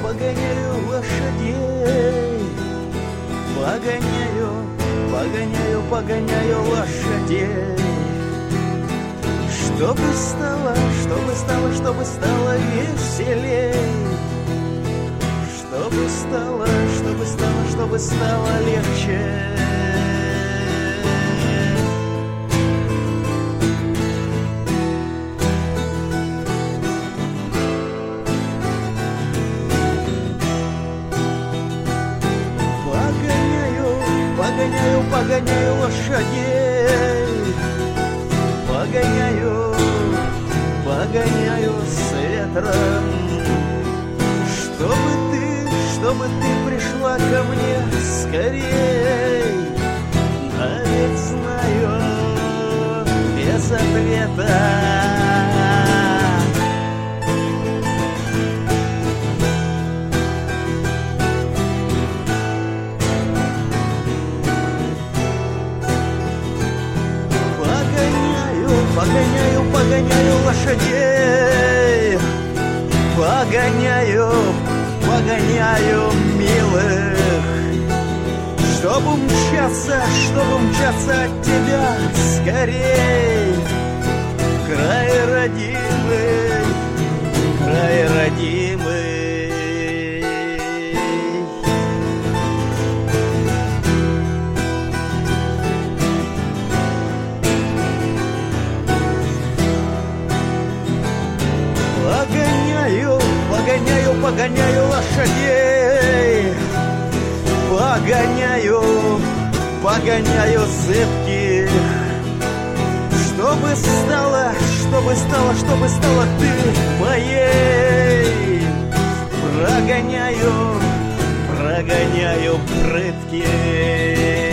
погоняю лошадей, погоняю, погоняю, погоняю лошадей. Чтобы стало, чтобы стало, чтобы стало веселей, чтобы стало, чтобы стало, чтобы стало легче. Погоняю, погоняю лошадей, погоняю, погоняю с ветром. Чтобы ты пришла ко мне скорей, а ведь знаю без ответа. Погоняю, погоняю лошадей, погоняю, погоняю милых, чтобы мчаться от тебя скорей. Край родимый, край родимый. Погоняю, погоняю лошадей, погоняю, погоняю зыбких. Чтобы стало, чтобы стало, чтобы стала ты моей. Прогоняю, прогоняю прытки.